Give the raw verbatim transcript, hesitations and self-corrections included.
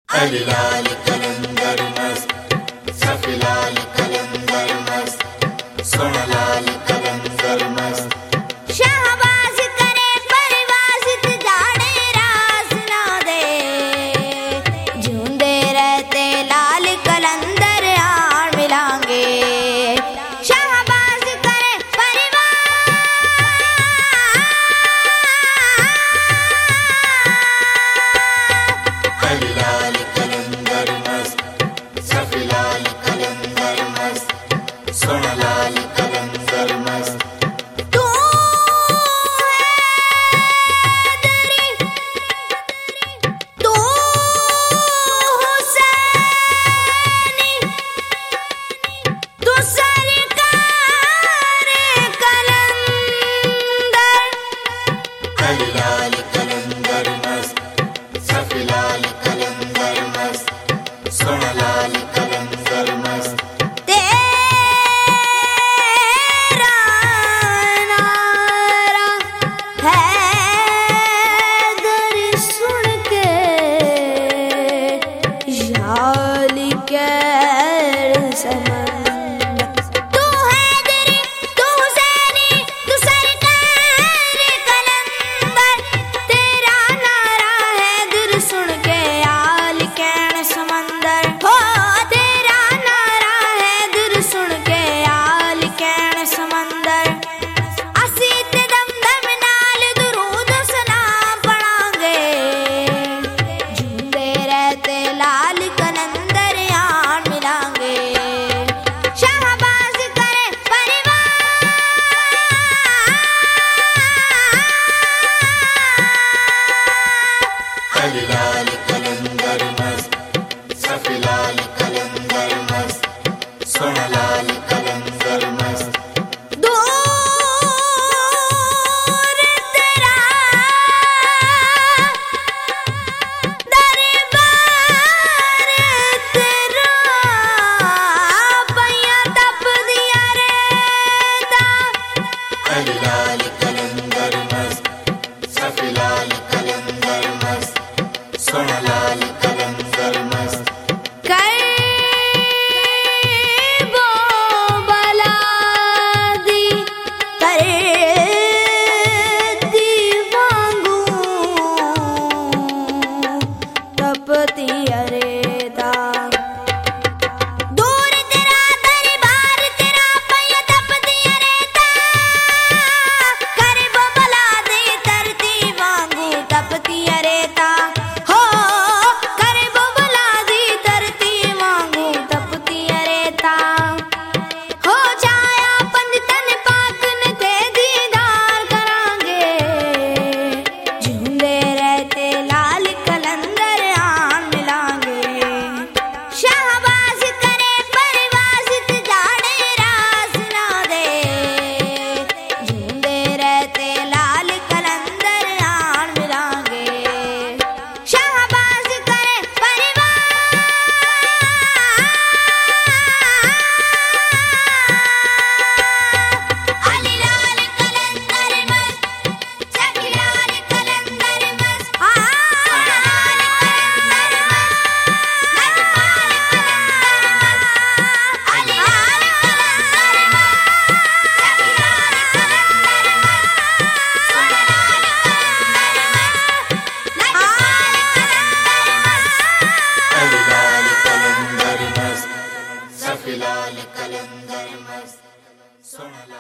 अली लाल कलंदर मस्त, सफी लाल कलंदर मस्त, सोना लाल कलंदर मस्त। शाहबाज करे परवाज़ जाने रास ना दे, झूंदे रहते लाल कलंदर आन मिलांगे। शाहबाज करे परवाज़ अली लाल कलंदर मस्त, सफी लाल कलंदर मस्त, सोना लाल कलंदर मस्त। तू हैदरी, तू हुसैनी, तू सरकार कलंदर। अली लाल कलंदर मस्त, सफी लाल कलंदर मस्त, सोना लाल कलंदर मस्त। तेरा नारा हैदरी सुन के याली कैर समंदर। तू हैदरी, तू हुसैनी, तू सरकार कलंदर। तेरा नारा हैदर सुन के याली कैर समंदर। हो तेरा नारा हैदर सुन के याली कैर समंदर। असी ते दमदम नाल दुरूद सलाम पढ़ांगे, झूमते रहते लाल कलंदर आन मिलांगे। शाहबाज करे परवाज़ अली लाल कलंदर मस्त, सफी लाल कलंदर मस्त, सोना लाल कलंदर मस्त। दूर तेरा दरबार तेरा, पैयां तप दिया रेता। अली लाल कलंदर मस्त, सफी लाल कलंदर मस्त, सोना लाल कलंदर मस्त। कर वो बला दी, कर दी वांगू तपती अरेदा। दूर तेरा दरबार तेरा, पैयां तपती अरेदा। कर वो बला दी, धरती वांगू तपती अरेदा। हो कर वो बला दी, धरती वांगू तपती अरेदा। हो जाया पंजतन पाक ने ते दीदार करांगे, झूमते रहते लाल कलंदर आन मिलांगे। शाहबाज करे परवाज़ जाने रास ना दे, झूमते रहते लाल कलंदर आन मिलांगे। शाहबाज करे परवाज़ अली लाल कलंदर मस्त, सफी लाल कलंदर मस्त, सोना लाल कलंदर मस्त, लजपाल कलंदर मस्त। अली लाल कलंदर मस्त, सफी लाल कलंदर मस्त, सोना लाल कलंदर मस्त, लजपाल कलंदर मस्त। अली लाल कलंदर मस्त, सफी लाल कलंदर मस्त, सोना लाल